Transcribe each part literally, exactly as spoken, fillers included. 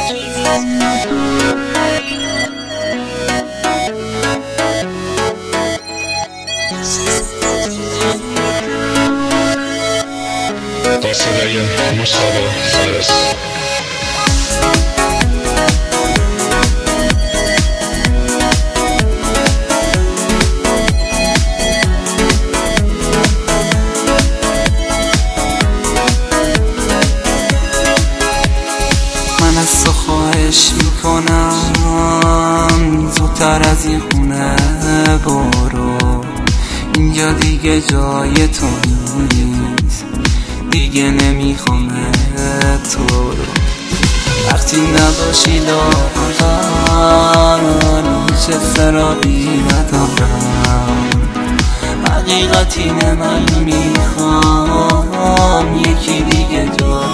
با صدای مصطفی فارس. من از تو خواهش میکنم زودتر از این خونه برو، اینجا دیگه جای تو نیست، دیگه نمیخوام تو رو. وقتی نباشی لاغر هیچ سرابی ندارم، حقیقت اینه من میخوام یکی دیگه جا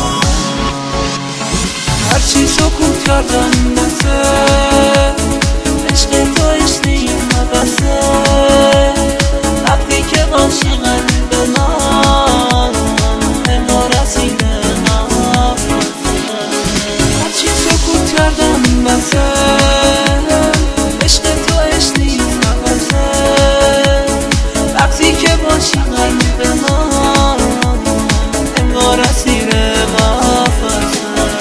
هرچی سکوت کردم بسه، عشق تو عشق این نبسه، وقتی که باشی قلب من انگار رسیده نفسه. هرچی سکوت کردم بسه، عشق تو عشق این نبسه، وقتی که باشی قلب من انگار رسیده نفسه.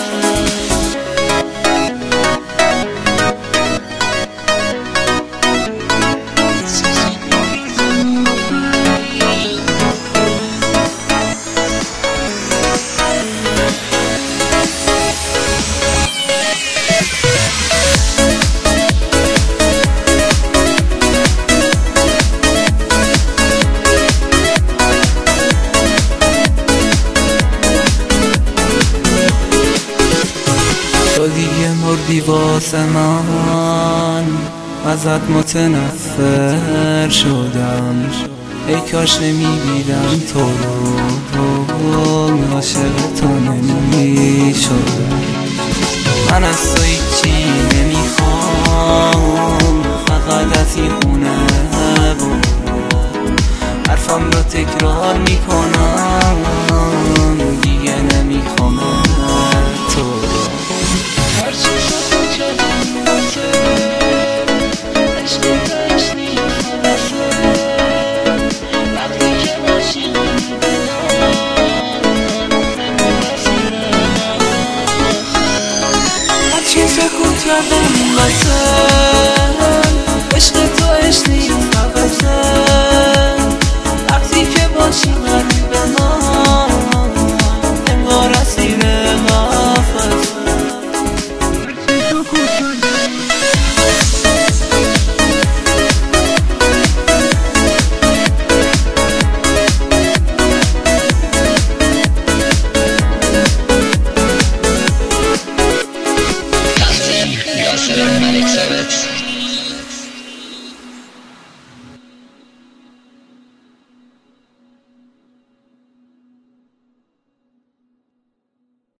تو دیگه مردی واسه من، ازت متنفر شدم، ای کاش نمیدیدم تو رو، عاشق تو نمیشدم. من از تو هیچی نمیخوام، فقط از این خونه برو، حرفم رو تکرار میکنم، دیگه نمیخوام تو رو. سکوت کردم واسه عشق تو عشق